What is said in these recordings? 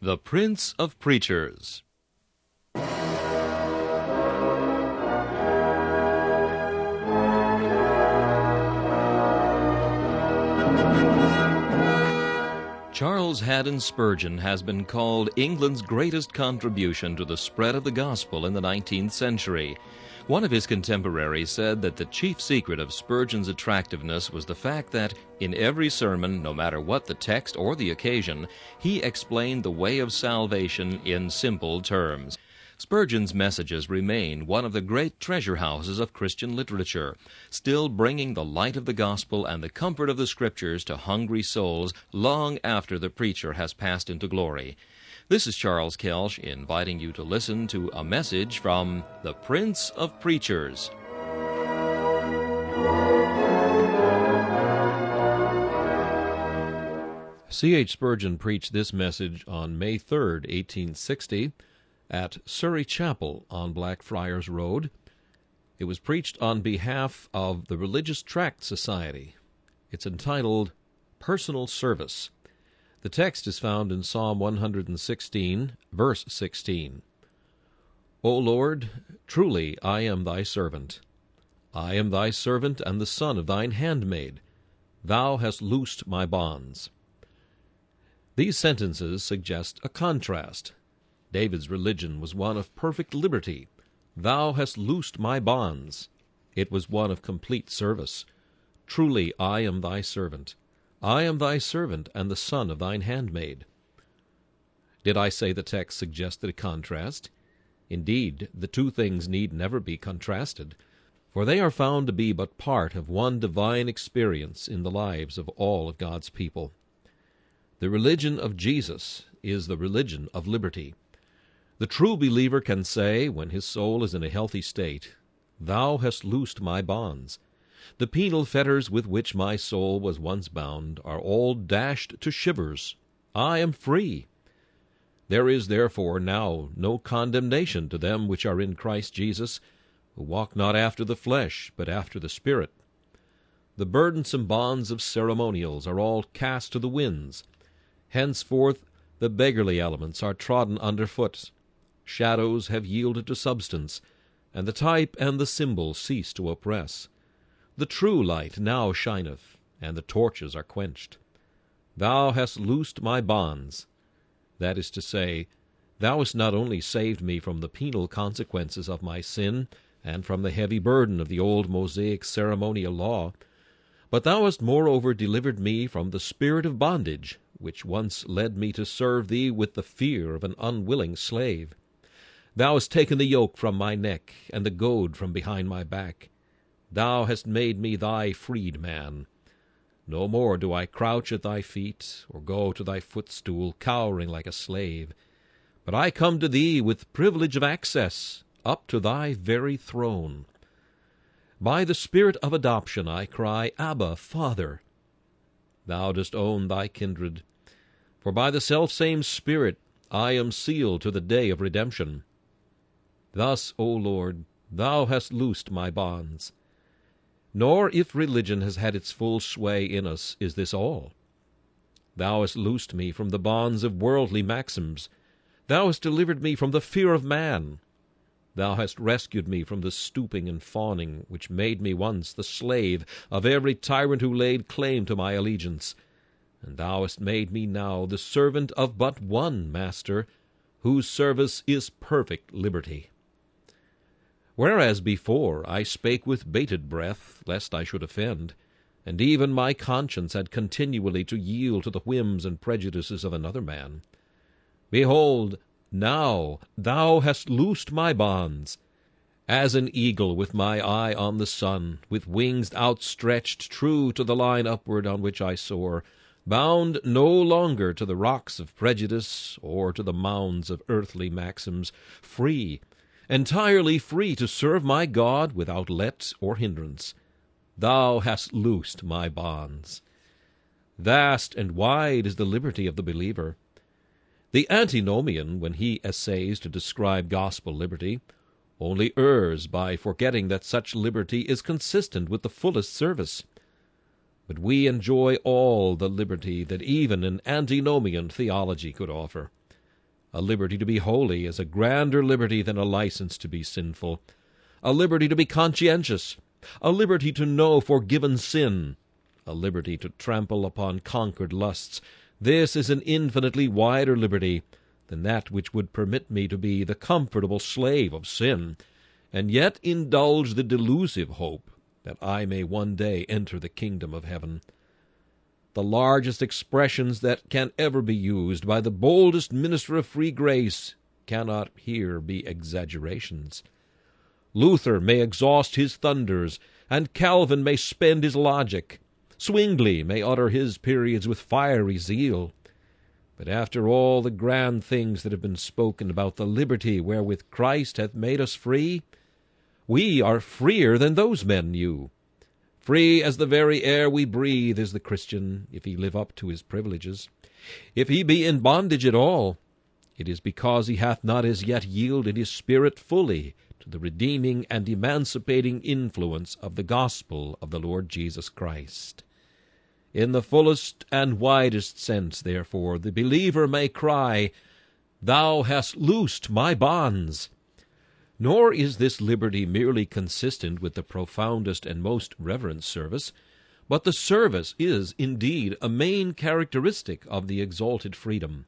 The Prince of Preachers. Charles Haddon Spurgeon has been called England's greatest contribution to the spread of the gospel in the 19th century. One of his contemporaries said that the chief secret of Spurgeon's attractiveness was the fact that, in every sermon, no matter what the text or the occasion, he explained the way of salvation in simple terms. Spurgeon's messages remain one of the great treasure houses of Christian literature, still bringing the light of the gospel and the comfort of the Scriptures to hungry souls long after the preacher has passed into glory. This is Charles Kelsch inviting you to listen to a message from the Prince of Preachers. C.H. Spurgeon preached this message on May 3rd, 1860, at Surrey Chapel on Blackfriars Road. It was preached on behalf of the Religious Tract Society. It's entitled Personal Service. The text is found in Psalm 116, verse 16. O Lord, truly I am thy servant. I am thy servant and the son of thine handmaid. Thou hast loosed my bonds. These sentences suggest a contrast. David's religion was one of perfect liberty. Thou hast loosed my bonds. It was one of complete service. Truly I am thy servant. I am thy servant and the son of thine handmaid. Did I say the text suggested a contrast? Indeed, the two things need never be contrasted, for they are found to be but part of one divine experience in the lives of all of God's people. The religion of Jesus is the religion of liberty. The true believer can say, when his soul is in a healthy state, Thou hast loosed my bonds. The penal fetters with which my soul was once bound are all dashed to shivers. I am free. There is therefore now no condemnation to them which are in Christ Jesus, who walk not after the flesh, but after the Spirit. The burdensome bonds of ceremonials are all cast to the winds. Henceforth the beggarly elements are trodden under foot. Shadows have yielded to substance, and the type and the symbol cease to oppress. The true light now shineth, and the torches are quenched. Thou hast loosed my bonds. That is to say, Thou hast not only saved me from the penal consequences of my sin, and from the heavy burden of the old Mosaic ceremonial law, but Thou hast moreover delivered me from the spirit of bondage, which once led me to serve Thee with the fear of an unwilling slave. Thou hast taken the yoke from my neck, and the goad from behind my back. Thou hast made me thy freedman. No more do I crouch at thy feet, or go to thy footstool, cowering like a slave. But I come to thee with privilege of access, up to thy very throne. By the Spirit of adoption I cry, Abba, Father. Thou dost own thy kindred, for by the selfsame Spirit I am sealed to the day of redemption. Thus, O Lord, Thou hast loosed my bonds. Nor, if religion has had its full sway in us, is this all. Thou hast loosed me from the bonds of worldly maxims. Thou hast delivered me from the fear of man. Thou hast rescued me from the stooping and fawning which made me once the slave of every tyrant who laid claim to my allegiance. And Thou hast made me now the servant of but one Master, whose service is perfect liberty. Whereas before I spake with bated breath, lest I should offend, and even my conscience had continually to yield to the whims and prejudices of another man. Behold, now Thou hast loosed my bonds. As an eagle with my eye on the sun, with wings outstretched true to the line upward on which I soar, bound no longer to the rocks of prejudice or to the mounds of earthly maxims, free, entirely free to serve my God without let or hindrance. Thou hast loosed my bonds. Vast and wide is the liberty of the believer. The antinomian, when he essays to describe gospel liberty, only errs by forgetting that such liberty is consistent with the fullest service. But we enjoy all the liberty that even an antinomian theology could offer. A liberty to be holy is a grander liberty than a license to be sinful. A liberty to be conscientious, a liberty to know forgiven sin, a liberty to trample upon conquered lusts. This is an infinitely wider liberty than that which would permit me to be the comfortable slave of sin, and yet indulge the delusive hope that I may one day enter the kingdom of heaven. The largest expressions that can ever be used by the boldest minister of free grace cannot here be exaggerations. Luther may exhaust his thunders, and Calvin may spend his logic. Zwingli may utter his periods with fiery zeal. But after all the grand things that have been spoken about the liberty wherewith Christ hath made us free, we are freer than those men knew. Free as the very air we breathe is the Christian, if he live up to his privileges. If he be in bondage at all, it is because he hath not as yet yielded his spirit fully to the redeeming and emancipating influence of the gospel of the Lord Jesus Christ. In the fullest and widest sense, therefore, the believer may cry, "Thou hast loosed my bonds." Nor is this liberty merely consistent with the profoundest and most reverent service, but the service is indeed a main characteristic of the exalted freedom.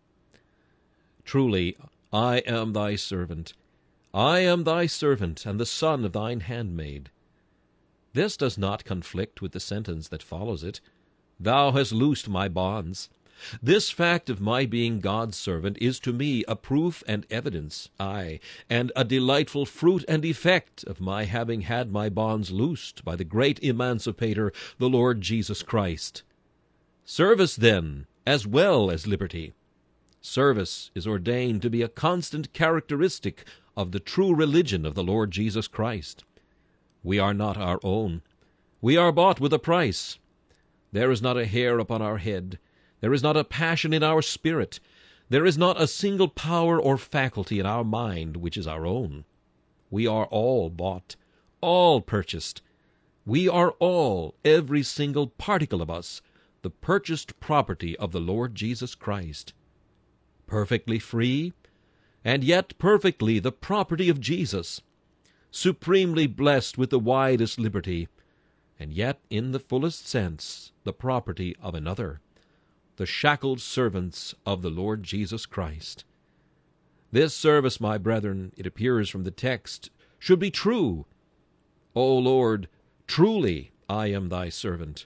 Truly, I am thy servant. I am thy servant, and the son of thine handmaid. This does not conflict with the sentence that follows it. Thou hast loosed my bonds. This fact of my being God's servant is to me a proof and evidence, aye, and a delightful fruit and effect of my having had my bonds loosed by the great emancipator, the Lord Jesus Christ. Service, then, as well as liberty. Service is ordained to be a constant characteristic of the true religion of the Lord Jesus Christ. We are not our own. We are bought with a price. There is not a hair upon our head. There is not a passion in our spirit. There is not a single power or faculty in our mind which is our own. We are all bought, all purchased. We are all, every single particle of us, the purchased property of the Lord Jesus Christ. Perfectly free, and yet perfectly the property of Jesus. Supremely blessed with the widest liberty, and yet in the fullest sense the property of another, the shackled servants of the Lord Jesus Christ. This service, my brethren, it appears from the text, should be true. O Lord, truly I am thy servant.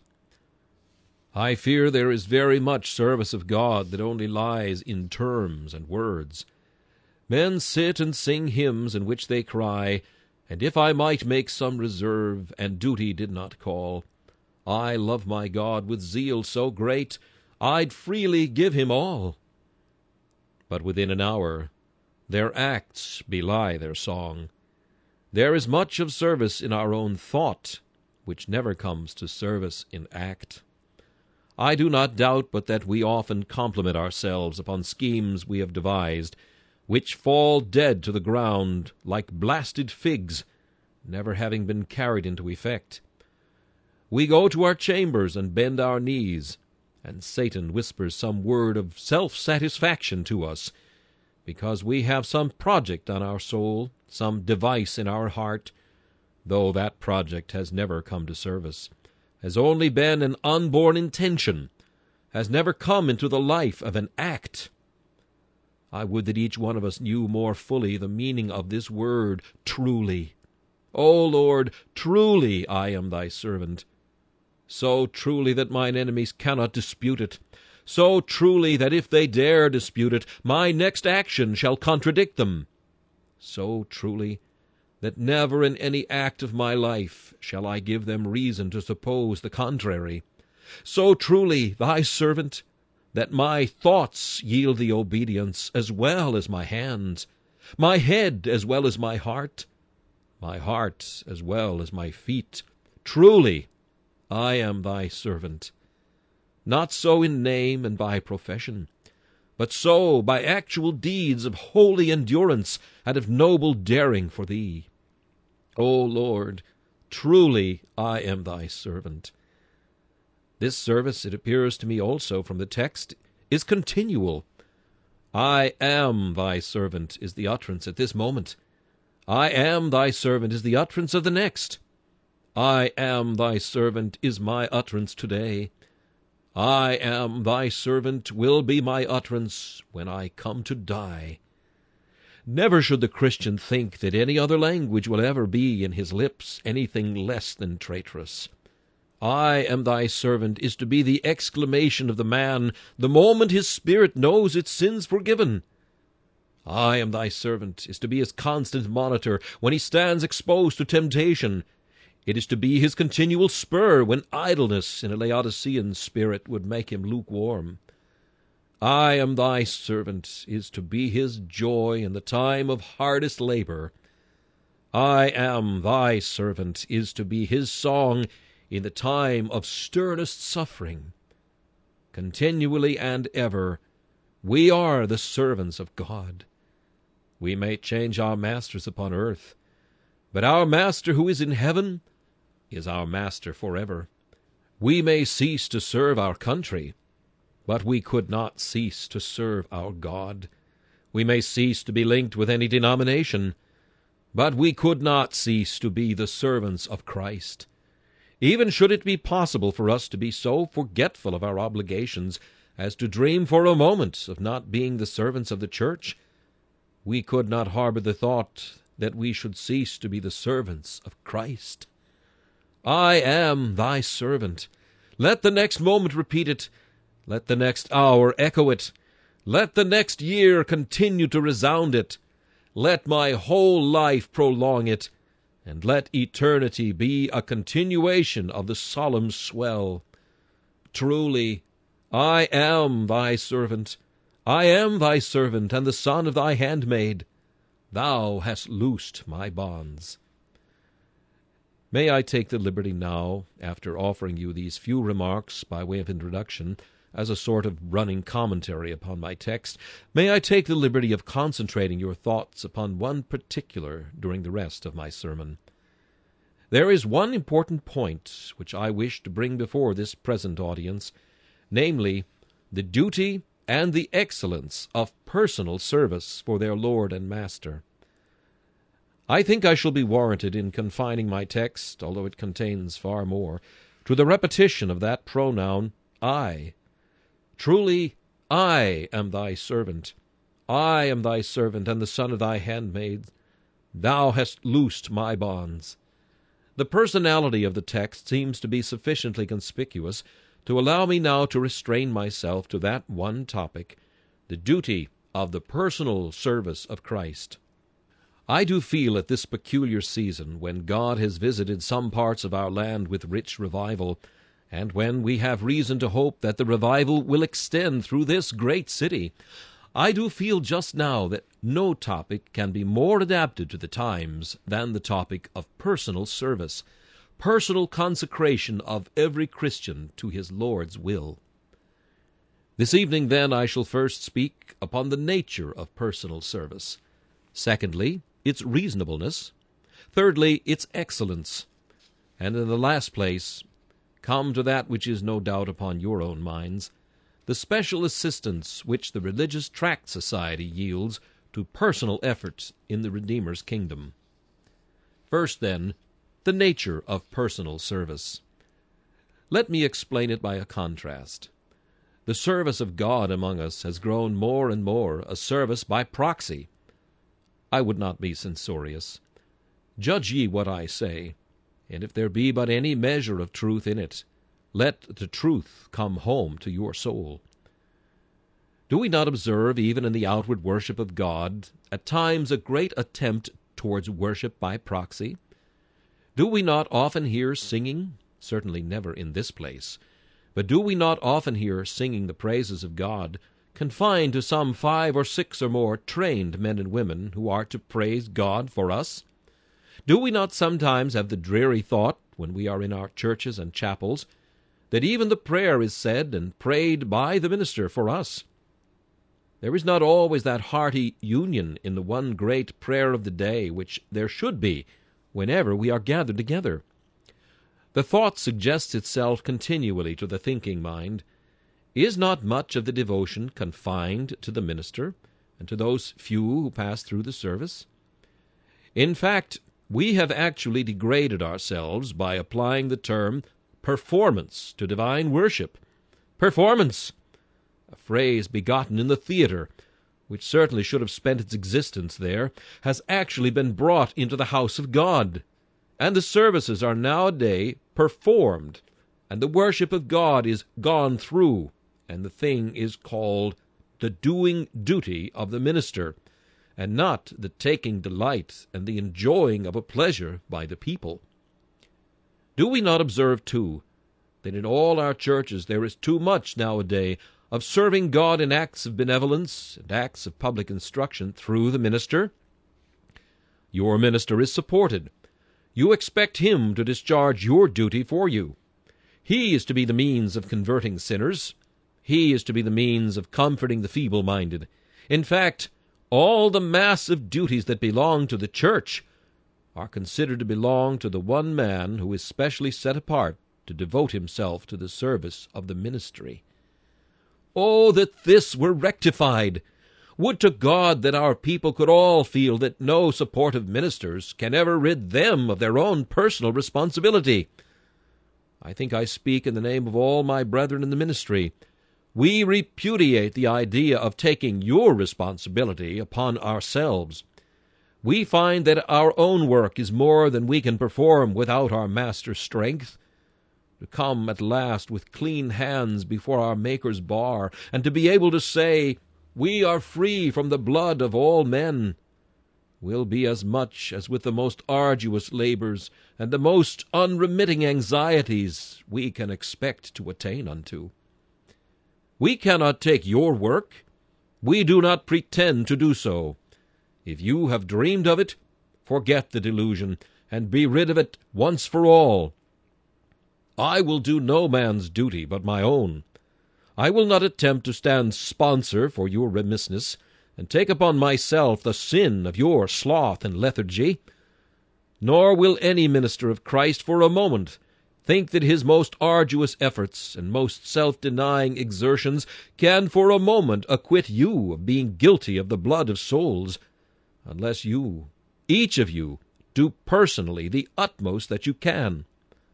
I fear there is very much service of God that only lies in terms and words. Men sit and sing hymns in which they cry, "And if I might make some reserve, and duty did not call, I love my God with zeal so great, I'd freely give him all." But within an hour their acts belie their song. There is much of service in our own thought, which never comes to service in act. I do not doubt but that we often compliment ourselves upon schemes we have devised, which fall dead to the ground like blasted figs, never having been carried into effect. We go to our chambers and bend our knees, and Satan whispers some word of self-satisfaction to us, because we have some project on our soul, some device in our heart, though that project has never come to service, has only been an unborn intention, has never come into the life of an act. I would that each one of us knew more fully the meaning of this word, truly. O Lord, truly I am thy servant. So truly that mine enemies cannot dispute it, so truly that if they dare dispute it, my next action shall contradict them, so truly that never in any act of my life shall I give them reason to suppose the contrary, so truly thy servant, that my thoughts yield thee obedience as well as my hands, my head as well as my heart as well as my feet. Truly I am thy servant. Not so in name and by profession, but so by actual deeds of holy endurance and of noble daring for thee. O Lord, truly I am thy servant. This service, it appears to me also from the text, is continual. I am thy servant is the utterance at this moment. I am thy servant is the utterance of the next. I am thy servant is my utterance today. I am thy servant will be my utterance when I come to die. Never should the Christian think that any other language will ever be in his lips anything less than traitorous. I am thy servant is to be the exclamation of the man the moment his spirit knows its sins forgiven. I am thy servant is to be his constant monitor when he stands exposed to temptation. It is to be his continual spur when idleness in a Laodicean spirit would make him lukewarm. I am thy servant is to be his joy in the time of hardest labor. I am thy servant is to be his song in the time of sternest suffering. Continually and ever, we are the servants of God. We may change our masters upon earth, but our Master who is in heaven is our Master forever. We may cease to serve our country, but we could not cease to serve our God. We may cease to be linked with any denomination, but we could not cease to be the servants of Christ. Even should it be possible for us to be so forgetful of our obligations as to dream for a moment of not being the servants of the church, we could not harbor the thought that we should cease to be the servants of Christ. I am thy servant. Let the next moment repeat it. Let the next hour echo it. Let the next year continue to resound it. Let my whole life prolong it, and let eternity be a continuation of the solemn swell. Truly, I am thy servant. I am thy servant, and the son of thy handmaid. Thou hast loosed my bonds. May I take the liberty now, after offering you these few remarks by way of introduction, as a sort of running commentary upon my text, may I take the liberty of concentrating your thoughts upon one particular during the rest of my sermon. There is one important point which I wish to bring before this present audience, namely, the duty and the excellence of personal service for their Lord and Master. I think I shall be warranted in confining my text, although it contains far more, to the repetition of that pronoun, I. Truly, I am thy servant. I am thy servant, and the son of thy handmaid. Thou hast loosed my bonds. The personality of the text seems to be sufficiently conspicuous to allow me now to restrain myself to that one topic, the duty of the personal service of Christ. I do feel at this peculiar season, when God has visited some parts of our land with rich revival, and when we have reason to hope that the revival will extend through this great city, I do feel just now that no topic can be more adapted to the times than the topic of personal service, personal consecration of every Christian to his Lord's will. This evening, then, I shall first speak upon the nature of personal service. Secondly, its reasonableness. Thirdly, its excellence. And in the last place, come to that which is no doubt upon your own minds, the special assistance which the Religious Tract Society yields to personal effort in the Redeemer's kingdom. First, then, the nature of personal service. Let me explain it by a contrast. The service of God among us has grown more and more a service by proxy. I would not be censorious. Judge ye what I say, and if there be but any measure of truth in it, let the truth come home to your soul. Do we not observe, even in the outward worship of God, at times a great attempt towards worship by proxy? Do we not often hear singing, certainly never in this place, but do we not often hear singing the praises of God, confined to some 5 or 6 or more trained men and women who are to praise God for us? Do we not sometimes have the dreary thought, when we are in our churches and chapels, that even the prayer is said and prayed by the minister for us? There is not always that hearty union in the one great prayer of the day which there should be whenever we are gathered together. The thought suggests itself continually to the thinking mind, Is not much of the devotion confined to the minister and to those few who pass through the service? In fact, we have actually degraded ourselves by applying the term performance to divine worship. Performance! A phrase begotten in the theater, which certainly should have spent its existence there, has actually been brought into the house of God. And the services are nowadays performed, and the worship of God is gone through, and the thing is called the doing duty of the minister, and not the taking delight and the enjoying of a pleasure by the people. Do we not observe, too, that in all our churches there is too much nowadays of serving God in acts of benevolence and acts of public instruction through the minister? Your minister is supported. You expect him to discharge your duty for you. He is to be the means of converting sinners. He is to be the means of comforting the feeble-minded. In fact, all the mass of duties that belong to the church are considered to belong to the one man who is specially set apart to devote himself to the service of the ministry. Oh, that this were rectified! Would to God that our people could all feel that no support of ministers can ever rid them of their own personal responsibility. I think I speak in the name of all my brethren in the ministry. We repudiate the idea of taking your responsibility upon ourselves. We find that our own work is more than we can perform without our Master's strength. To come at last with clean hands before our Maker's bar, and to be able to say, "We are free from the blood of all men," will be as much as with the most arduous labors and the most unremitting anxieties we can expect to attain unto. We cannot take your work. We do not pretend to do so. If you have dreamed of it, forget the delusion, and be rid of it once for all. I will do no man's duty but my own. I will not attempt to stand sponsor for your remissness, and take upon myself the sin of your sloth and lethargy. Nor will any minister of Christ for a moment think that his most arduous efforts and most self-denying exertions can for a moment acquit you of being guilty of the blood of souls, unless you, each of you, do personally the utmost that you can.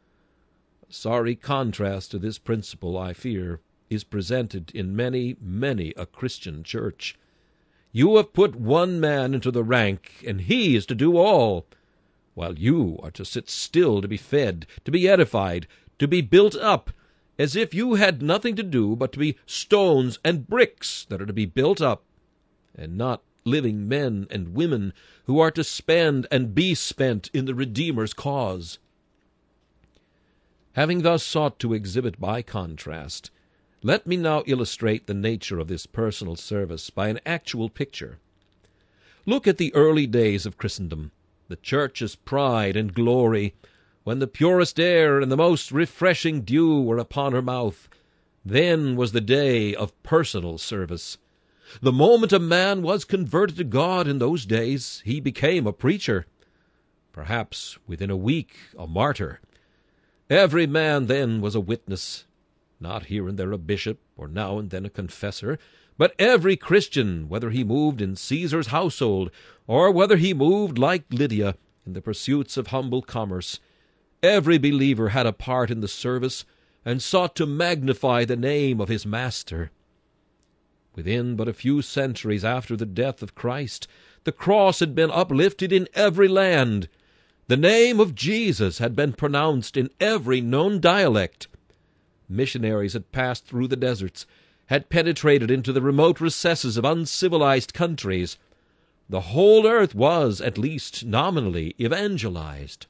A sorry contrast to this principle, I fear, is presented in many, many a Christian church. You have put one man into the rank, and he is to do all, while you are to sit still to be fed, to be edified, to be built up, as if you had nothing to do but to be stones and bricks that are to be built up, and not living men and women who are to spend and be spent in the Redeemer's cause. Having thus sought to exhibit by contrast, let me now illustrate the nature of this personal service by an actual picture. Look at the early days of Christendom, the Church's pride and glory, when the purest air and the most refreshing dew were upon her mouth. Then was the day of personal service. The moment a man was converted to God in those days, he became a preacher. Perhaps within a week a martyr. Every man then was a witness. Not here and there a bishop, or now and then a confessor, but every Christian, whether he moved in Caesar's household, or whether he moved like Lydia in the pursuits of humble commerce, every believer had a part in the service, and sought to magnify the name of his Master. Within but a few centuries after the death of Christ, the cross had been uplifted in every land. The name of Jesus had been pronounced in every known dialect. Missionaries had passed through the deserts, had penetrated into the remote recesses of uncivilized countries. The whole earth was, at least nominally, evangelized.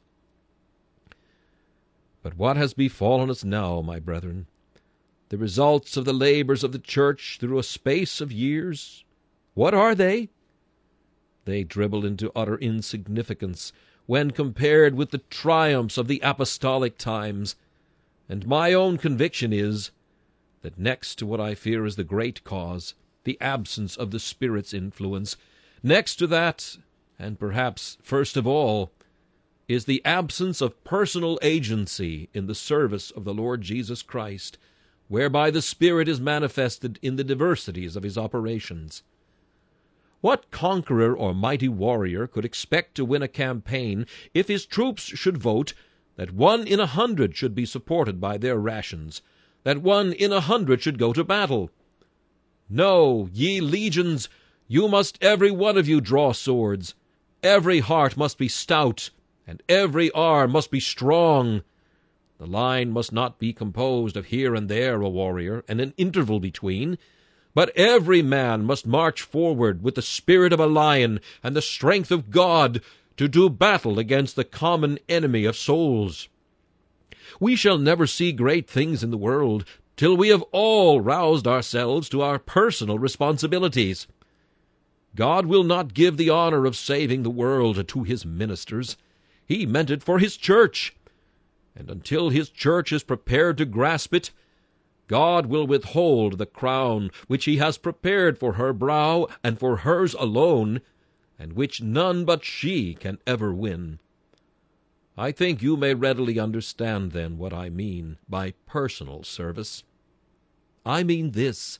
But what has befallen us now, my brethren? The results of the labors of the Church through a space of years? What are they? They dribble into utter insignificance when compared with the triumphs of the apostolic times. And my own conviction is that next to what I fear is the great cause, the absence of the Spirit's influence, next to that, and perhaps first of all, is the absence of personal agency in the service of the Lord Jesus Christ, whereby the Spirit is manifested in the diversities of his operations. What conqueror or mighty warrior could expect to win a campaign if his troops should vote that 1 in 100 should be supported by their rations, that 1 in 100 should go to battle? No, ye legions, you must every one of you draw swords. Every heart must be stout, and every arm must be strong. The line must not be composed of here and there a warrior, and an interval between, but every man must march forward with the spirit of a lion and the strength of God to do battle against the common enemy of souls. We shall never see great things in the world till we have all roused ourselves to our personal responsibilities. God will not give the honor of saving the world to his ministers. He meant it for his church, and until his church is prepared to grasp it, God will withhold the crown which he has prepared for her brow and for hers alone, and which none but she can ever win. I think you may readily understand, then, what I mean by personal service. I mean this: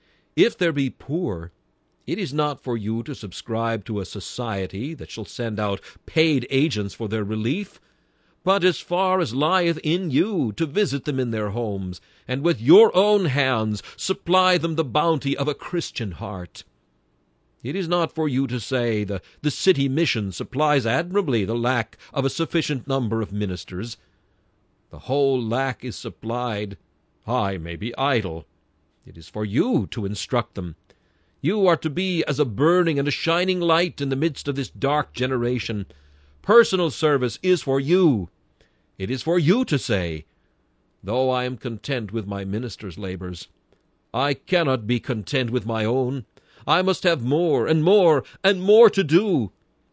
if there be poor, it is not for you to subscribe to a society that shall send out paid agents for their relief, but as far as lieth in you, to visit them in their homes, and with your own hands supply them the bounty of a Christian heart. It is not for you to say the city mission supplies admirably the lack of a sufficient number of ministers. The whole lack is supplied. I may be idle. It is for you to instruct them. You are to be as a burning and a shining light in the midst of this dark generation. Personal service is for you. It is for you to say, "Though I am content with my minister's labors, I cannot be content with my own. I must have more and more and more to do.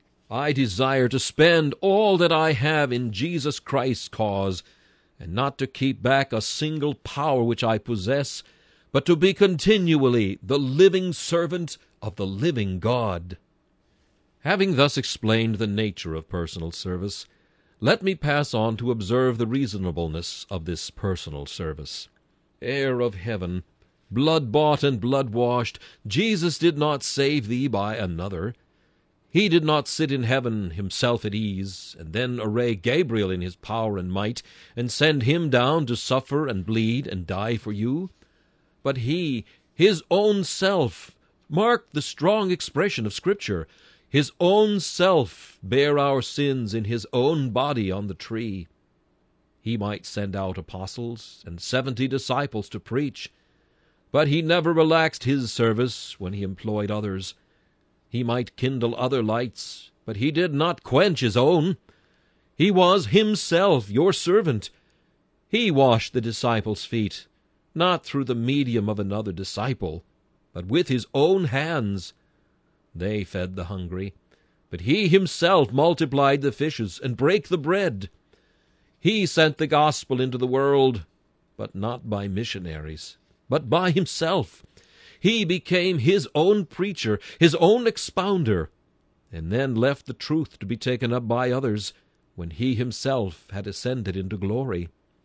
I desire to spend all that I have in Jesus Christ's cause, and not to keep back a single power which I possess, but to be continually the living servant of the living God." Having thus explained the nature of personal service, let me pass on to observe the reasonableness of this personal service. Heir of heaven, blood-bought and blood-washed, Jesus did not save thee by another. He did not sit in heaven himself at ease, and then array Gabriel in his power and might, and send him down to suffer and bleed and die for you. But he, his own self, mark the strong expression of Scripture, his own self bare our sins in his own body on the tree. He might send out apostles and 70 disciples to preach, but he never relaxed his service when he employed others. He might kindle other lights, but he did not quench his own. He was himself your servant. He washed the disciples' feet, not through the medium of another disciple, but with his own hands. They fed the hungry, but he himself multiplied the fishes and brake the bread. He sent the gospel into the world, but not by missionaries, but by himself. He became his own preacher, his own expounder, and then left the truth to be taken up by others when he himself had ascended into glory.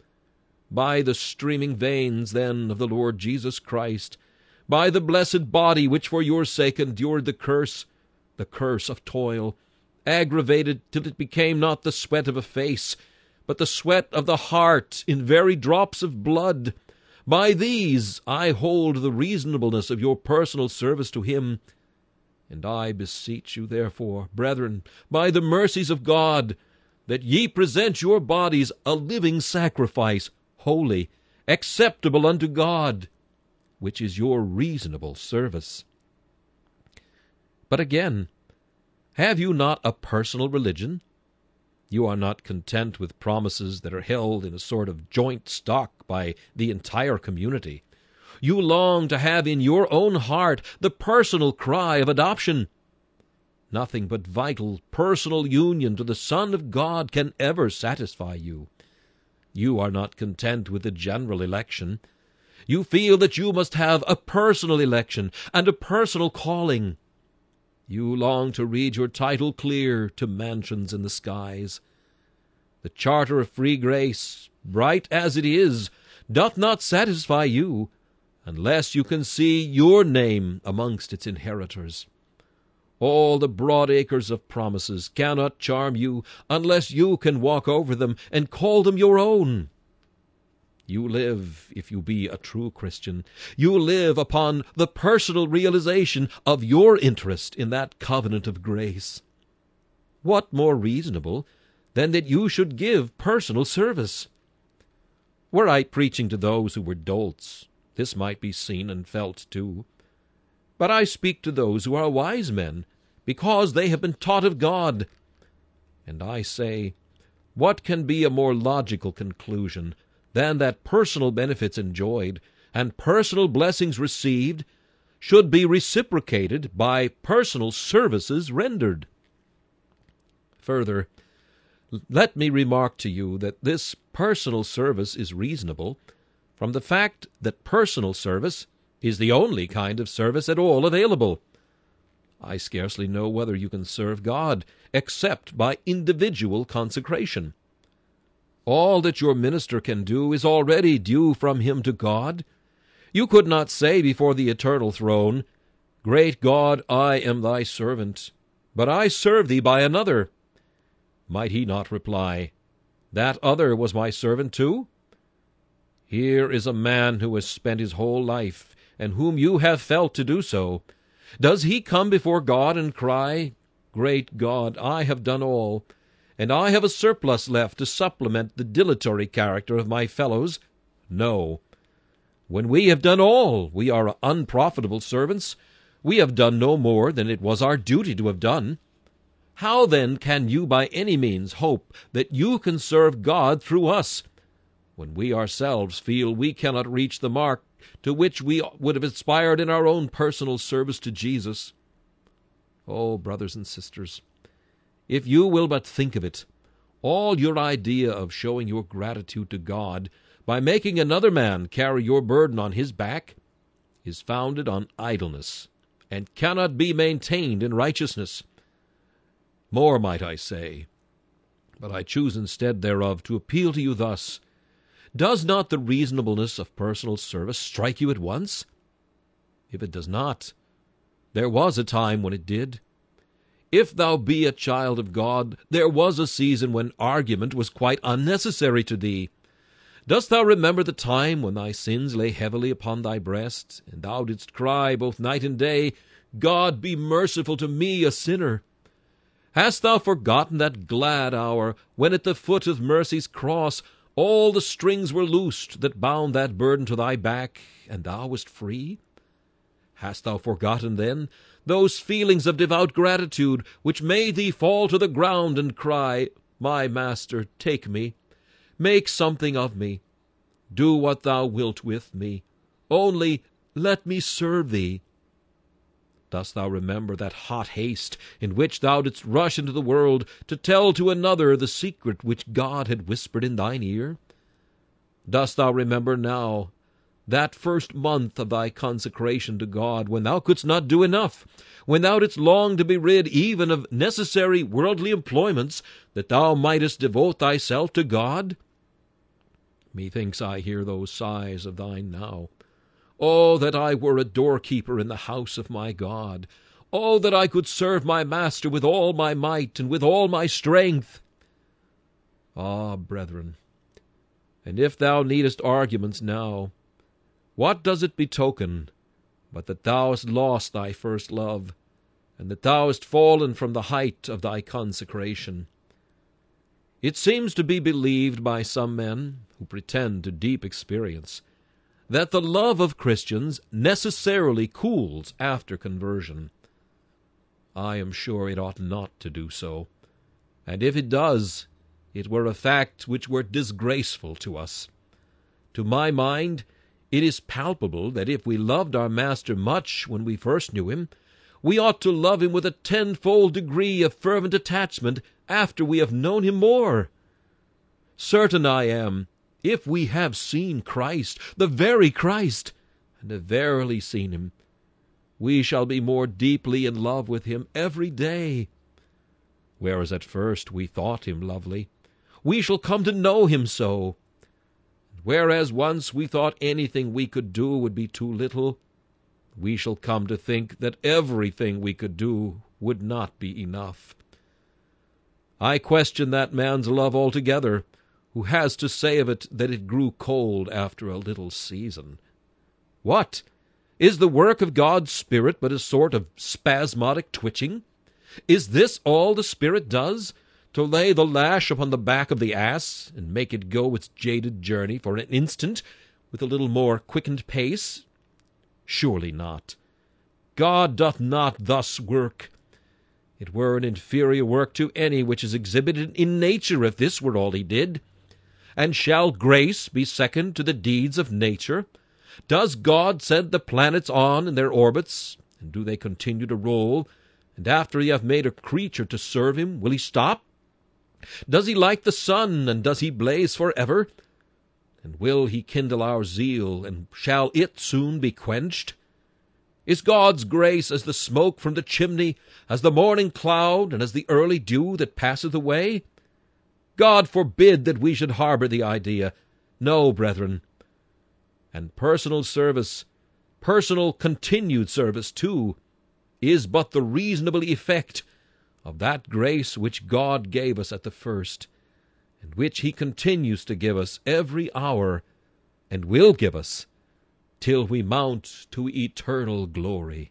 By the streaming veins, then, of the Lord Jesus Christ, by the blessed body which for your sake endured the curse of toil, aggravated till it became not the sweat of a face, but the sweat of the heart in very drops of blood, by these I hold the reasonableness of your personal service to him. And I beseech you, therefore, brethren, by the mercies of God, that ye present your bodies a living sacrifice, holy, acceptable unto God, which is your reasonable service. But again, have you not a personal religion? You are not content with promises that are held in a sort of joint stock by the entire community. You long to have in your own heart the personal cry of adoption. Nothing but vital, personal union to the Son of God can ever satisfy you. You are not content with the general election. You feel that you must have a personal election and a personal calling. You long to read your title clear to mansions in the skies. The charter of free grace, bright as it is, doth not satisfy you, unless you can see your name amongst its inheritors. All the broad acres of promises cannot charm you unless you can walk over them and call them your own. You live, if you be a true Christian, you live upon the personal realization of your interest in that covenant of grace. What more reasonable than that you should give personal service? Were I preaching to those who were dolts, this might be seen and felt too. But I speak to those who are wise men, because they have been taught of God. And I say, what can be a more logical conclusion than that personal benefits enjoyed and personal blessings received should be reciprocated by personal services rendered? Further, let me remark to you that this personal service is reasonable from the fact that personal service is the only kind of service at all available. I scarcely know whether you can serve God except by individual consecration. All that your minister can do is already due from him to God. You could not say before the eternal throne, "Great God, I am thy servant, but I serve thee by another." Might he not reply, "That other was my servant too"? Here is a man who has spent his whole life, and whom you have felt to do so. Does he come before God and cry, "Great God, I have done all, and I have a surplus left to supplement the dilatory character of my fellows"? No. When we have done all, we are unprofitable servants. We have done no more than it was our duty to have done. How then can you by any means hope that you can serve God through us, when we ourselves feel we cannot reach the mark to which we would have aspired in our own personal service to Jesus? Oh, brothers and sisters, if you will but think of it, all your idea of showing your gratitude to God by making another man carry your burden on his back is founded on idleness and cannot be maintained in righteousness. More might I say, but I choose instead thereof to appeal to you thus. Does not the reasonableness of personal service strike you at once? If it does not, there was a time when it did. If thou be a child of God, there was a season when argument was quite unnecessary to thee. Dost thou remember the time when thy sins lay heavily upon thy breast, and thou didst cry both night and day, "God, be merciful to me, a sinner"? Hast thou forgotten that glad hour when at the foot of mercy's cross all the strings were loosed that bound that burden to thy back, and thou wast free? Hast thou forgotten then those feelings of devout gratitude which made thee fall to the ground and cry, "My Master, take me, make something of me, do what thou wilt with me, only let me serve thee"? Dost thou remember that hot haste in which thou didst rush into the world to tell to another the secret which God had whispered in thine ear? Dost thou remember now that first month of thy consecration to God, when thou couldst not do enough, when thou didst long to be rid even of necessary worldly employments, that thou mightest devote thyself to God? Methinks I hear those sighs of thine now. Oh, that I were a doorkeeper in the house of my God! Oh, that I could serve my Master with all my might and with all my strength! Ah, brethren, and if thou needest arguments now, what does it betoken but that thou hast lost thy first love, and that thou hast fallen from the height of thy consecration? It seems to be believed by some men, who pretend to deep experience, that the love of Christians necessarily cools after conversion. I am sure it ought not to do so, and if it does, it were a fact which were disgraceful to us. To my mind, it is palpable that if we loved our Master much when we first knew him, we ought to love him with a tenfold degree of fervent attachment after we have known him more. Certain I am, if we have seen Christ, the very Christ, and have verily seen him, we shall be more deeply in love with him every day. Whereas at first we thought him lovely, we shall come to know him so. whereas once we thought anything we could do would be too little, we shall come to think that everything we could do would not be enough. I question that man's love altogether, who has to say of it that it grew cold after a little season. What? Is the work of God's Spirit but a sort of spasmodic twitching? Is this all the Spirit does? To lay the lash upon the back of the ass, and make it go its jaded journey for an instant with a little more quickened pace? Surely not. God doth not thus work. It were an inferior work to any which is exhibited in nature, if this were all he did. And shall grace be second to the deeds of nature? Does God set the planets on in their orbits, and do they continue to roll, and after he hath made a creature to serve him, will he stop? Does he light the sun, and does he blaze forever? And will he kindle our zeal, and shall it soon be quenched? Is God's grace as the smoke from the chimney, as the morning cloud, and as the early dew that passeth away? God forbid that we should harbor the idea. No, brethren. And personal service, personal continued service too, is but the reasonable effect of that grace which God gave us at the first, and which he continues to give us every hour, and will give us till we mount to eternal glory.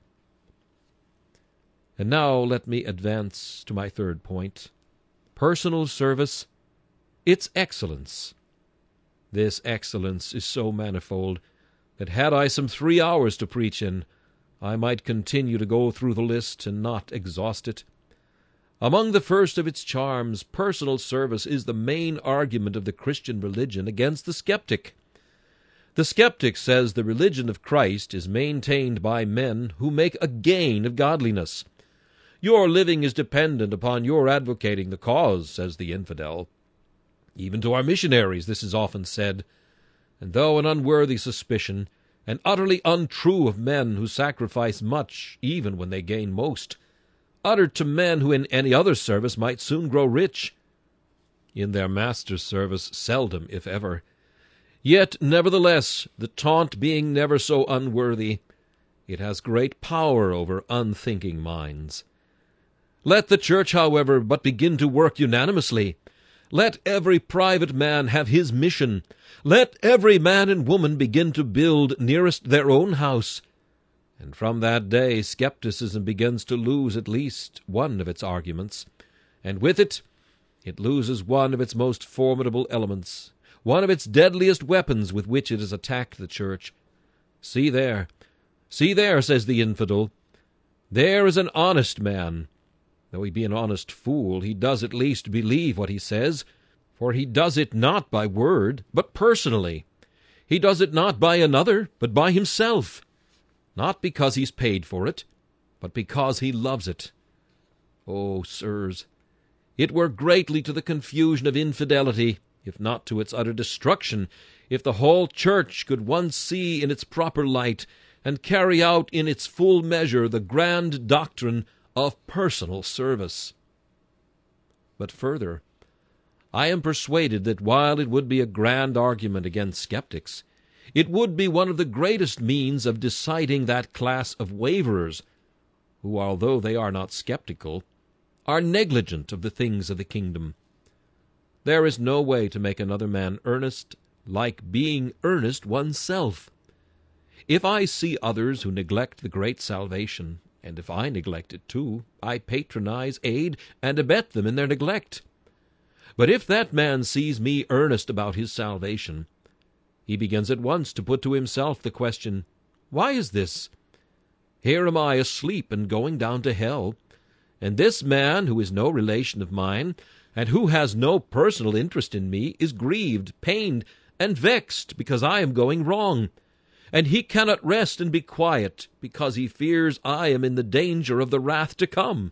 And now let me advance to my third point. Personal service, its excellence. This excellence is so manifold that had I some 3 hours to preach in, I might continue to go through the list and not exhaust it. Among the first of its charms, personal service is the main argument of the Christian religion against the skeptic. The skeptic says the religion of Christ is maintained by men who make a gain of godliness. Your living is dependent upon your advocating the cause, says the infidel. Even to our missionaries this is often said, and though an unworthy suspicion, and utterly untrue of men who sacrifice much even when they gain most, uttered to men who in any other service might soon grow rich, in their master's service seldom, if ever. Yet, nevertheless, the taunt being never so unworthy, it has great power over unthinking minds. Let the church, however, but begin to work unanimously. Let every private man have his mission. Let every man and woman begin to build nearest their own house. And from that day skepticism begins to lose at least one of its arguments, and with it loses one of its most formidable elements, one of its deadliest weapons with which it has attacked the church. See there, says the infidel, there is an honest man. Though he be an honest fool, he does at least believe what he says, for he does it not by word, but personally. He does it not by another, but by himself. Not because he's paid for it, but because he loves it. Oh, sirs, it were greatly to the confusion of infidelity, if not to its utter destruction, if the whole church could once see in its proper light, and carry out in its full measure the grand doctrine of personal service. But further, I am persuaded that while it would be a grand argument against skeptics, it would be one of the greatest means of deciding that class of waverers, who, although they are not skeptical, are negligent of the things of the kingdom. There is no way to make another man earnest like being earnest oneself. If I see others who neglect the great salvation, and if I neglect it too, I patronize, aid, and abet them in their neglect. But if that man sees me earnest about his salvation, he begins at once to put to himself the question, why is this? Here am I asleep and going down to hell, and this man, who is no relation of mine, and who has no personal interest in me, is grieved, pained, and vexed because I am going wrong. And he cannot rest and be quiet, because he fears I am in the danger of the wrath to come.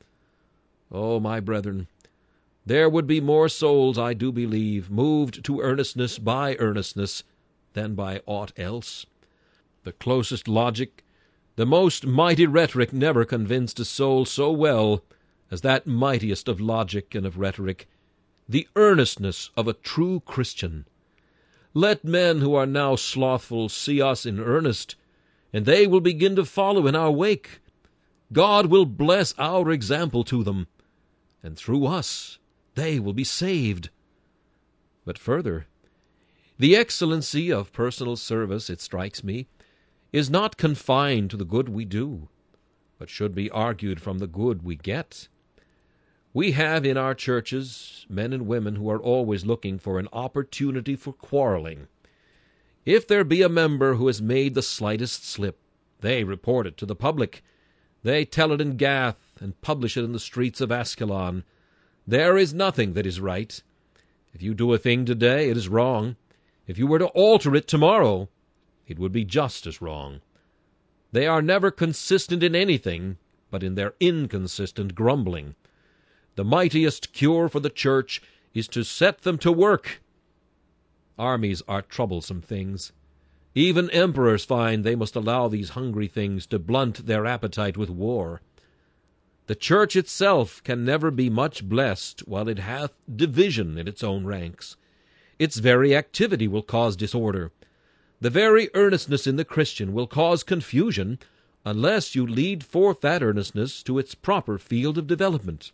Oh, my brethren, there would be more souls, I do believe, moved to earnestness by earnestness than by aught else. The closest logic, the most mighty rhetoric never convinced a soul so well as that mightiest of logic and of rhetoric, the earnestness of a true Christian. Let men who are now slothful see us in earnest, and they will begin to follow in our wake. God will bless our example to them, and through us they will be saved. But further, the excellency of personal service, it strikes me, is not confined to the good we do, but should be argued from the good we get. We have in our churches men and women who are always looking for an opportunity for quarreling. If there be a member who has made the slightest slip, they report it to the public. They tell it in Gath and publish it in the streets of Ascalon. There is nothing that is right. If you do a thing today, it is wrong. If you were to alter it tomorrow, it would be just as wrong. They are never consistent in anything but in their inconsistent grumbling. The mightiest cure for the church is to set them to work. Armies are troublesome things. Even emperors find they must allow these hungry things to blunt their appetite with war. The church itself can never be much blessed while it hath division in its own ranks. Its very activity will cause disorder. The very earnestness in the Christian will cause confusion unless you lead forth that earnestness to its proper field of development.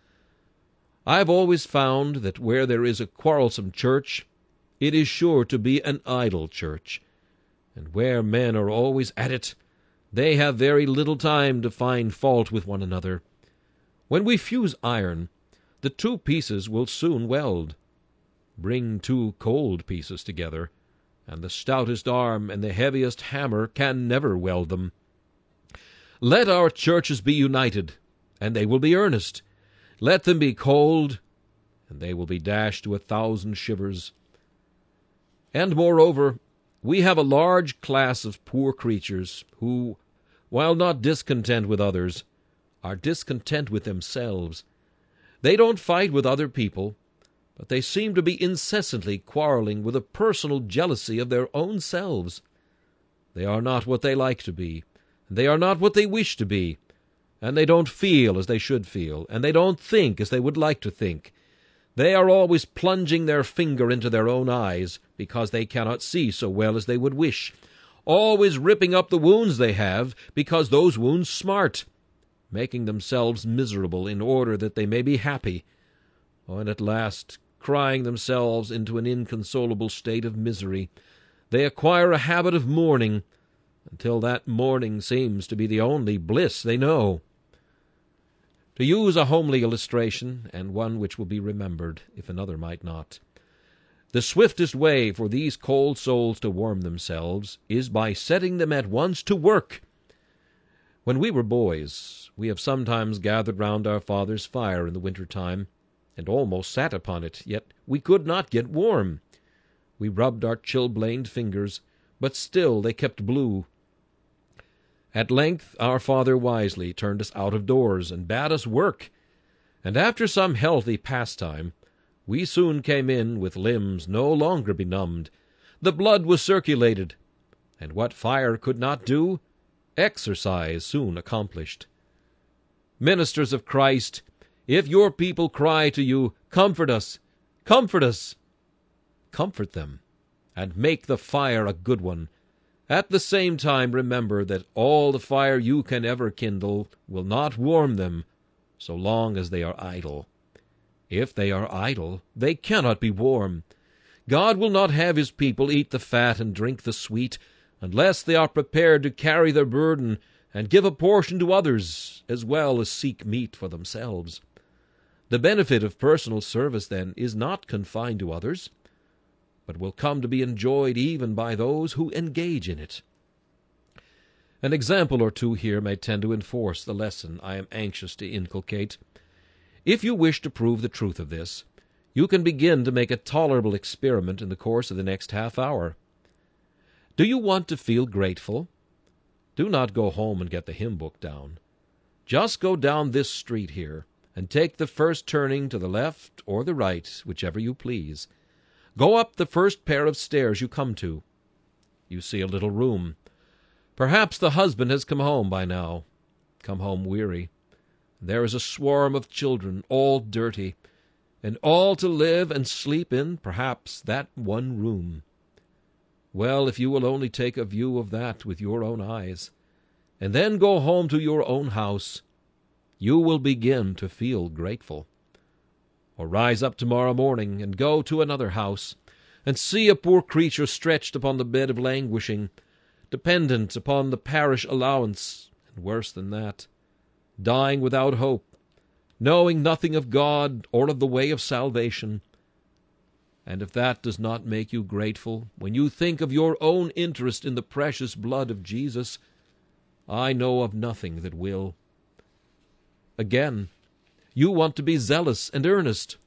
I have always found that where there is a quarrelsome church, it is sure to be an idle church, and where men are always at it, they have very little time to find fault with one another. When we fuse iron, the two pieces will soon weld. Bring two cold pieces together, and the stoutest arm and the heaviest hammer can never weld them. Let our churches be united, and they will be earnest. Let them be cold, and they will be dashed to 1,000 shivers. And moreover, we have a large class of poor creatures who, while not discontent with others, are discontent with themselves. They don't fight with other people, but they seem to be incessantly quarreling with a personal jealousy of their own selves. They are not what they like to be, and they are not what they wish to be, and they don't feel as they should feel, and they don't think as they would like to think. They are always plunging their finger into their own eyes, because they cannot see so well as they would wish, always ripping up the wounds they have, because those wounds smart, making themselves miserable in order that they may be happy, and at last crying themselves into an inconsolable state of misery. They acquire a habit of mourning, until that mourning seems to be the only bliss they know. To use a homely illustration, and one which will be remembered, if another might not, the swiftest way for these cold souls to warm themselves is by setting them at once to work. When we were boys, we have sometimes gathered round our father's fire in the winter time, and almost sat upon it, yet we could not get warm. We rubbed our chilblained fingers, but still they kept blue. At length our father wisely turned us out of doors, and bade us work, and after some healthy pastime, we soon came in with limbs no longer benumbed. The blood was circulated, and what fire could not do, exercise soon accomplished. Ministers of Christ, if your people cry to you, "Comfort us! Comfort us!" comfort them, and make the fire a good one. At the same time remember that all the fire you can ever kindle will not warm them so long as they are idle. If they are idle, they cannot be warm. God will not have his people eat the fat and drink the sweet unless they are prepared to carry their burden and give a portion to others, as well as seek meat for themselves. The benefit of personal service, then, is not confined to others, but will come to be enjoyed even by those who engage in it. An example or two here may tend to enforce the lesson I am anxious to inculcate. If you wish to prove the truth of this, you can begin to make a tolerable experiment in the course of the next half hour. Do you want to feel grateful? Do not go home and get the hymn book down. Just go down this street here, and take the first turning to the left or the right, whichever you please. Go up the first pair of stairs you come to. You see a little room. Perhaps the husband has come home by now, come home weary. There is a swarm of children, all dirty, and all to live and sleep in perhaps that one room. Well, if you will only take a view of that with your own eyes, and then go home to your own house, you will begin to feel grateful. Or rise up tomorrow morning and go to another house, and see a poor creature stretched upon the bed of languishing, dependent upon the parish allowance, and worse than that, dying without hope, knowing nothing of God or of the way of salvation. And if that does not make you grateful when you think of your own interest in the precious blood of Jesus, I know of nothing that will. Again, you want to be zealous and earnest.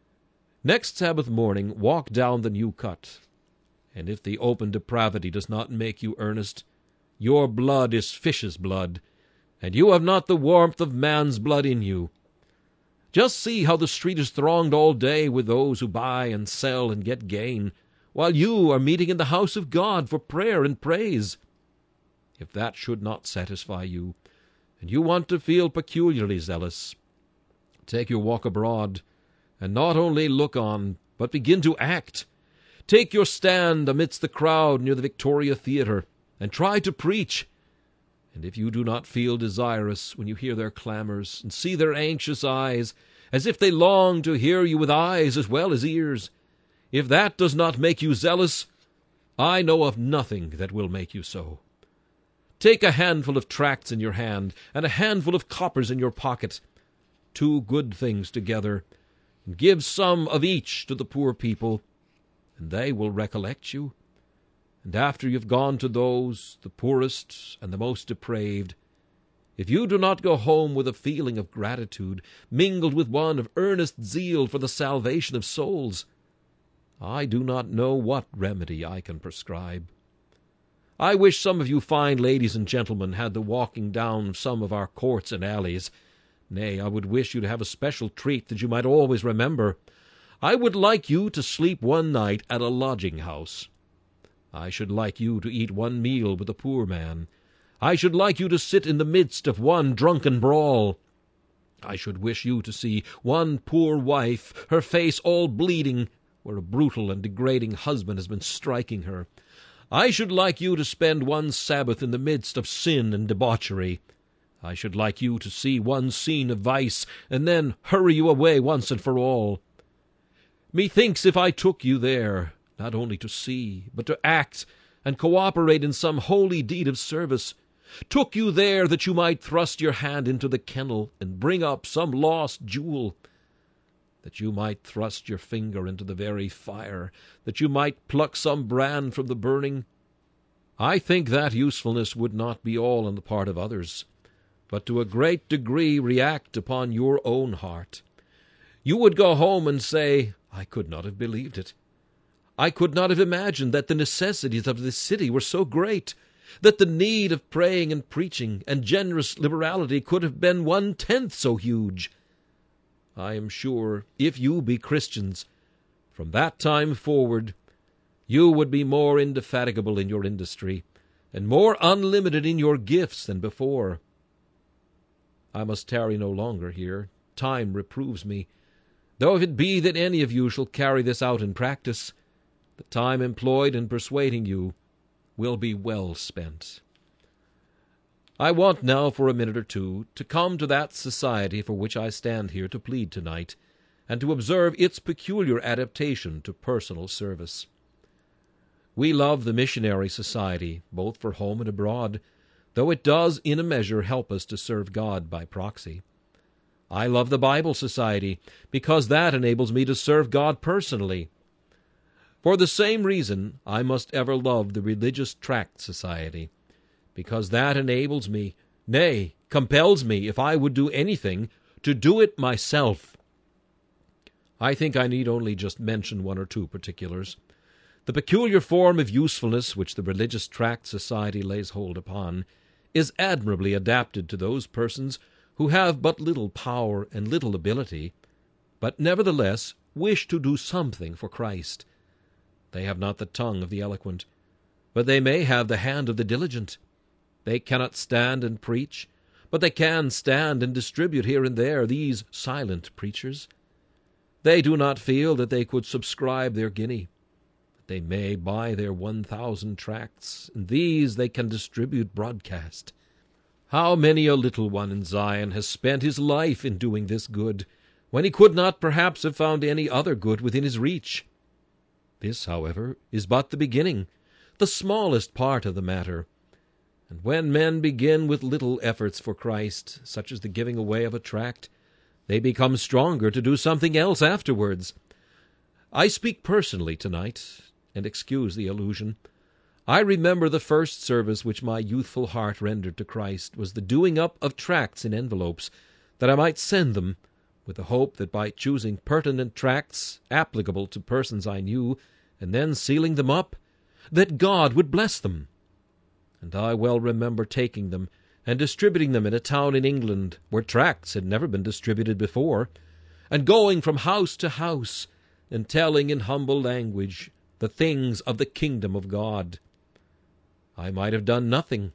Next Sabbath morning walk down the New Cut, and if the open depravity does not make you earnest, your blood is fish's blood, and you have not the warmth of man's blood in you. Just see how the street is thronged all day with those who buy and sell and get gain, while you are meeting in the house of God for prayer and praise. If that should not satisfy you, and you want to feel peculiarly zealous, take your walk abroad, and not only look on, but begin to act. Take your stand amidst the crowd near the Victoria Theatre, and try to preach. And if you do not feel desirous when you hear their clamors and see their anxious eyes, as if they long to hear you with eyes as well as ears, if that does not make you zealous, I know of nothing that will make you so. Take a handful of tracts in your hand, and a handful of coppers in your pocket, 2 good things together, and give some of each to the poor people, and they will recollect you. And after you've gone to those, the poorest and the most depraved, if you do not go home with a feeling of gratitude, mingled with one of earnest zeal for the salvation of souls, I do not know what remedy I can prescribe. I wish some of you fine ladies and gentlemen had the walking down of some of our courts and alleys. Nay, I would wish you to have a special treat that you might always remember. I would like you to sleep one night at a lodging-house. I should like you to eat one meal with a poor man. I should like you to sit in the midst of one drunken brawl. I should wish you to see one poor wife, her face all bleeding, where a brutal and degrading husband has been striking her. I should like you to spend one Sabbath in the midst of sin and debauchery. I should like you to see one scene of vice, and then hurry you away once and for all. Methinks if I took you there, not only to see, but to act and cooperate in some holy deed of service, took you there that you might thrust your hand into the kennel and bring up some lost jewel, that you might thrust your finger into the very fire, that you might pluck some brand from the burning, I think that usefulness would not be all on the part of others, but to a great degree react upon your own heart. You would go home and say, I could not have believed it. I could not have imagined that the necessities of this city were so great, that the need of praying and preaching and generous liberality could have been 1/10 so huge. I am sure, if you be Christians, from that time forward, you would be more indefatigable in your industry, and more unlimited in your gifts than before. I must tarry no longer here. Time reproves me, though if it be that any of you shall carry this out in practice, the time employed in persuading you will be well spent. I want now for a minute or two to come to that society for which I stand here to plead tonight, and to observe its peculiar adaptation to personal service. We love the missionary society, both for home and abroad, though it does in a measure help us to serve God by proxy. I love the Bible Society, because that enables me to serve God personally. For the same reason, I must ever love the Religious Tract Society, because that enables me, nay, compels me, if I would do anything, to do it myself. I think I need only just mention 1 or 2 particulars. The peculiar form of usefulness which the Religious Tract Society lays hold upon is admirably adapted to those persons who have but little power and little ability, but nevertheless wish to do something for Christ. They have not the tongue of the eloquent, but they may have the hand of the diligent. They cannot stand and preach, but they can stand and distribute here and there these silent preachers. They do not feel that they could subscribe their guinea. They may buy their 1,000 tracts, and these they can distribute broadcast. How many a little one in Zion has spent his life in doing this good, when he could not perhaps have found any other good within his reach? This, however, is but the beginning, the smallest part of the matter. And when men begin with little efforts for Christ, such as the giving away of a tract, they become stronger to do something else afterwards. I speak personally tonight, and excuse the allusion. I remember the first service which my youthful heart rendered to Christ was the doing up of tracts in envelopes, that I might send them, with the hope that by choosing pertinent tracts applicable to persons I knew, and then sealing them up, that God would bless them. And I well remember taking them and distributing them in a town in England where tracts had never been distributed before, and going from house to house, and telling in humble language the things of the kingdom of God. I might have done nothing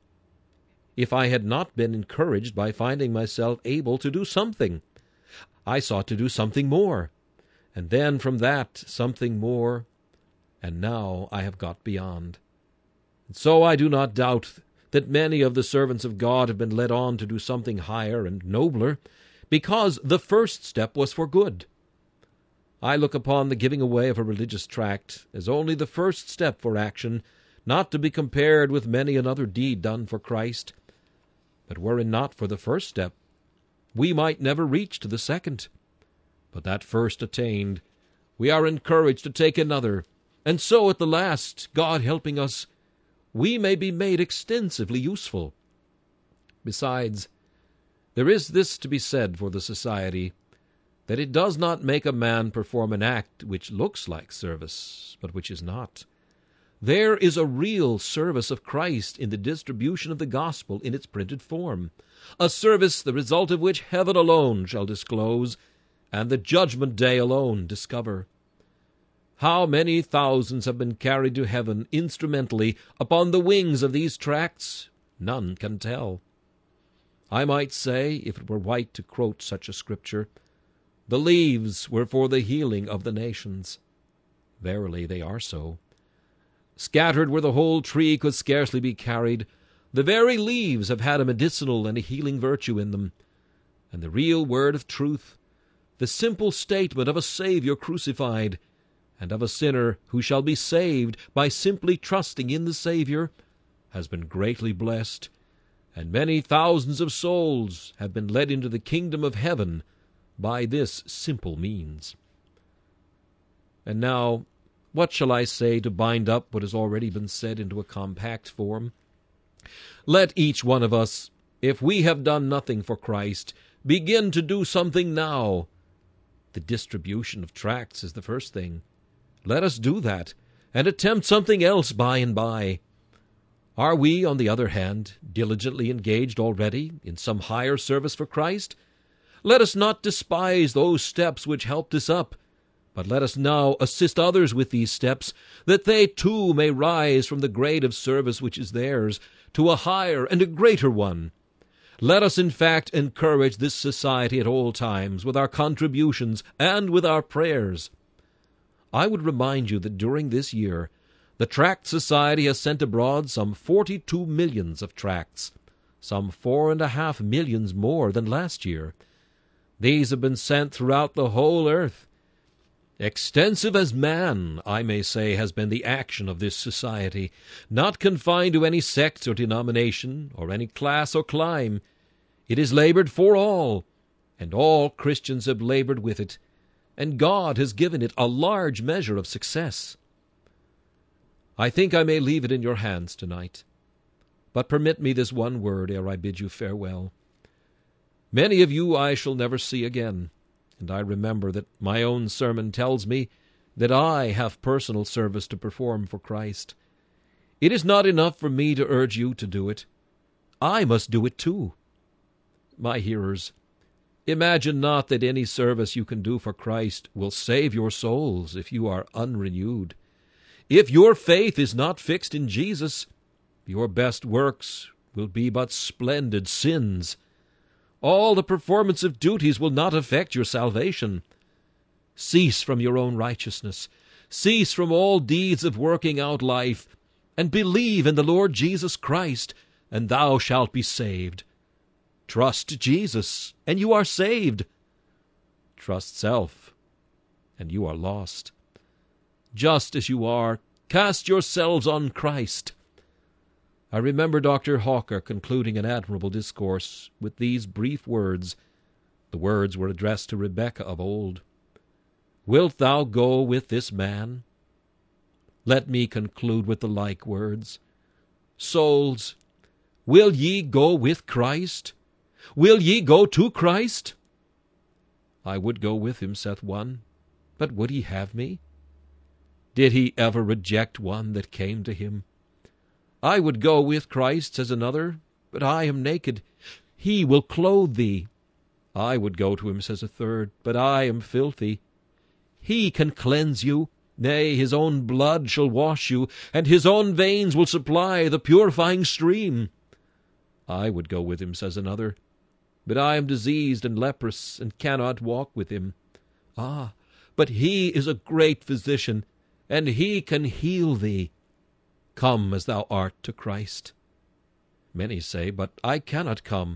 if I had not been encouraged by finding myself able to do something. I sought to do something more, and then from that something more, and now I have got beyond. And so I do not doubt that many of the servants of God have been led on to do something higher and nobler, because the first step was for good. I look upon the giving away of a religious tract as only the first step for action, not to be compared with many another deed done for Christ. But were it not for the first step, we might never reach to the second. But that first attained, we are encouraged to take another, and so at the last, God helping us, we may be made extensively useful. Besides, there is this to be said for the society, that it does not make a man perform an act which looks like service, but which is not. There is a real service of Christ in the distribution of the gospel in its printed form, a service the result of which heaven alone shall disclose, and the judgment day alone discover. How many thousands have been carried to heaven instrumentally upon the wings of these tracts? None can tell. I might say, if it were right to quote such a scripture, the leaves were for the healing of the nations. Verily they are so. Scattered where the whole tree could scarcely be carried, the very leaves have had a medicinal and a healing virtue in them. And the real word of truth, the simple statement of a Savior crucified, and of a sinner who shall be saved by simply trusting in the Savior, has been greatly blessed, and many thousands of souls have been led into the kingdom of heaven by this simple means. And now, what shall I say to bind up what has already been said into a compact form? Let each one of us, if we have done nothing for Christ, begin to do something now. The distribution of tracts is the first thing. Let us do that, and attempt something else by and by. Are we, on the other hand, diligently engaged already in some higher service for Christ? Let us not despise those steps which helped us up, but let us now assist others with these steps, that they too may rise from the grade of service which is theirs to a higher and a greater one. Let us, in fact, encourage this society at all times with our contributions and with our prayers. I would remind you that during this year, the Tract Society has sent abroad some 42 millions of tracts, some 4.5 millions more than last year. These have been sent throughout the whole earth. Extensive as man, I may say, has been the action of this society, not confined to any sect or denomination, or any class or clime. It is labored for all, and all Christians have labored with it, and God has given it a large measure of success. I think I may leave it in your hands tonight, but permit me this one word ere I bid you farewell. Many of you I shall never see again, and I remember that my own sermon tells me that I have personal service to perform for Christ. It is not enough for me to urge you to do it. I must do it too. My hearers, imagine not that any service you can do for Christ will save your souls if you are unrenewed. If your faith is not fixed in Jesus, your best works will be but splendid sins. All the performance of duties will not affect your salvation. Cease from your own righteousness. Cease from all deeds of working out life, and believe in the Lord Jesus Christ, and thou shalt be saved. Trust Jesus, and you are saved. Trust self, and you are lost. Just as you are, cast yourselves on Christ. I remember Dr. Hawker concluding an admirable discourse with these brief words. The words were addressed to Rebekah of old. Wilt thou go with this man? Let me conclude with the like words. Souls, will ye go with Christ? Will ye go to Christ? I would go with him, saith one, but would he have me? Did he ever reject one that came to him? I would go with Christ, says another, but I am naked. He will clothe thee. I would go to him, says a third, but I am filthy. He can cleanse you. Nay, his own blood shall wash you, and his own veins will supply the purifying stream. I would go with him, says another, but I am diseased and leprous, and cannot walk with him. Ah, but he is a great physician, and he can heal thee. Come as thou art to Christ. Many say, but I cannot come.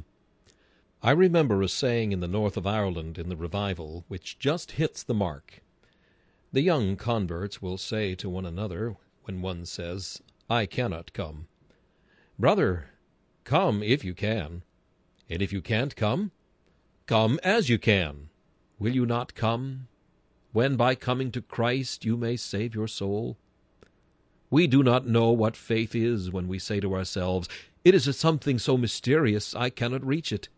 I remember a saying in the north of Ireland in the revival which just hits the mark. The young converts will say to one another, when one says, I cannot come, Brother, come if you can, and if you can't come, come as you can. Will you not come, when by coming to Christ you may save your soul? We do not know what faith is when we say to ourselves, it is something so mysterious I cannot reach it.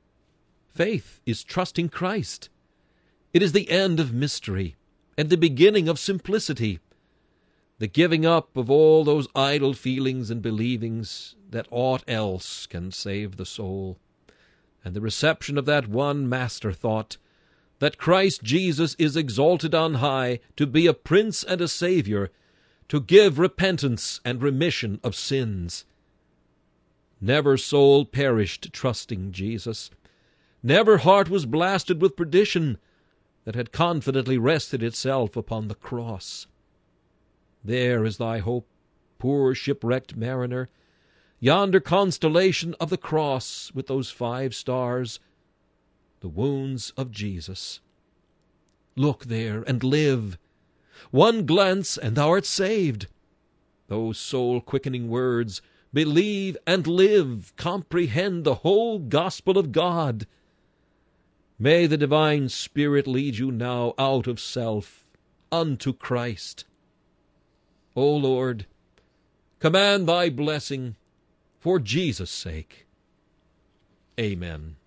Faith is trusting Christ. It is the end of mystery and the beginning of simplicity, the giving up of all those idle feelings and believings that aught else can save the soul, and the reception of that one master thought, that Christ Jesus is exalted on high to be a Prince and a Savior, to give repentance and remission of sins. Never soul perished trusting Jesus. Never heart was blasted with perdition that had confidently rested itself upon the cross. There is thy hope, poor shipwrecked mariner, yonder constellation of the cross with those 5 stars, the wounds of Jesus. Look there and live. One glance and thou art saved. Those soul-quickening words, believe and live, comprehend the whole gospel of God. May the divine Spirit lead you now out of self unto Christ. O Lord, command thy blessing for Jesus' sake. Amen.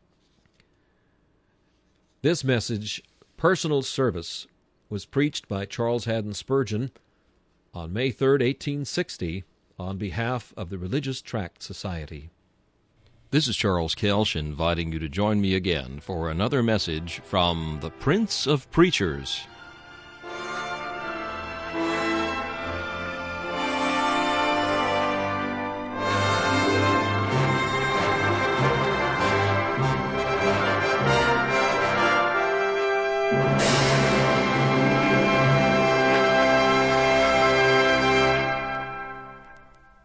This message, Personal Service, was preached by Charles Haddon Spurgeon on May 3, 1860, on behalf of the Religious Tract Society. This is Charles Kelsch inviting you to join me again for another message from the Prince of Preachers.